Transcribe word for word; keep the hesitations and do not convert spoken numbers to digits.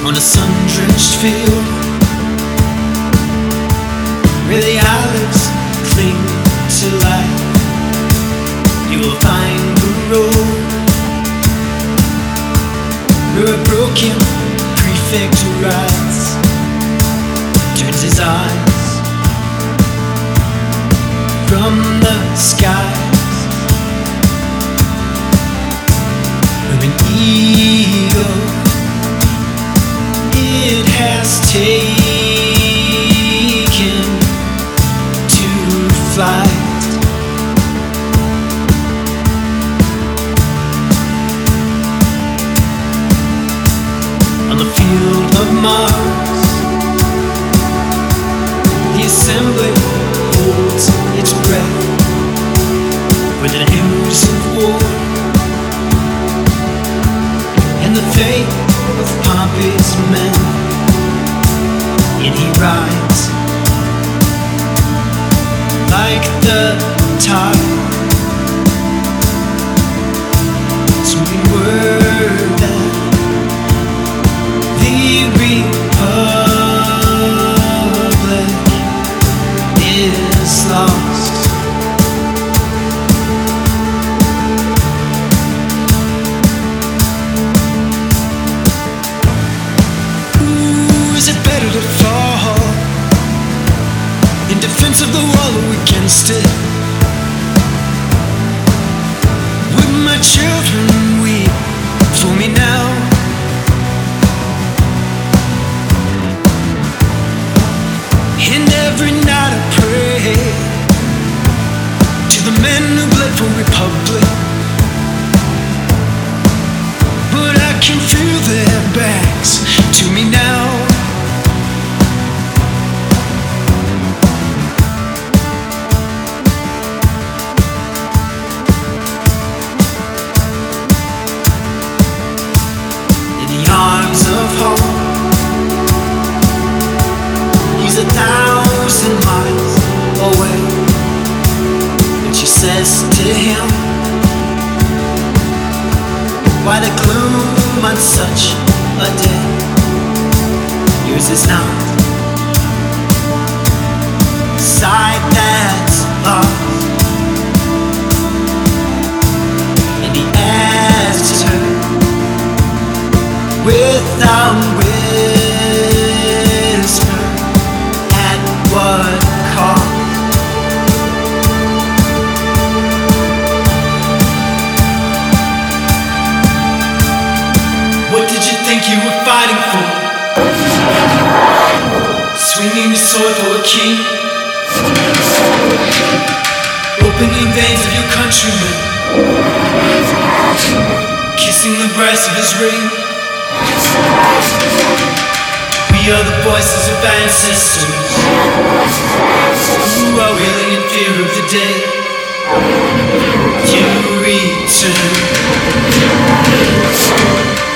on a sun-drenched field where the olives cling to life. You will find the road where a broken prefect rides, turns his eyes from the skies, where an eagle it has taken to flight. On the field of Mars, the assembly holds its breath with the news of war and the fate of Pompey's men. And he rides like the tide, sweeping word that the Republic is lost. Ooh, is it better to fall in defense of the wall or against it? Would my children weep for me now? And every night I pray to the men who bled for republic, but I can feel their backs to me now. In the arms of home, he's a thousand miles away, and she says to him, why the gloom on such a day? Yours is not sight that's lost. And he asks her without whisper, at what cost? What did you think you were fighting for? Swinging the sword for a king, opening veins of your countrymen, kissing the brass of his ring. We are the voices of ancestors who are wailing in fear of the day you return.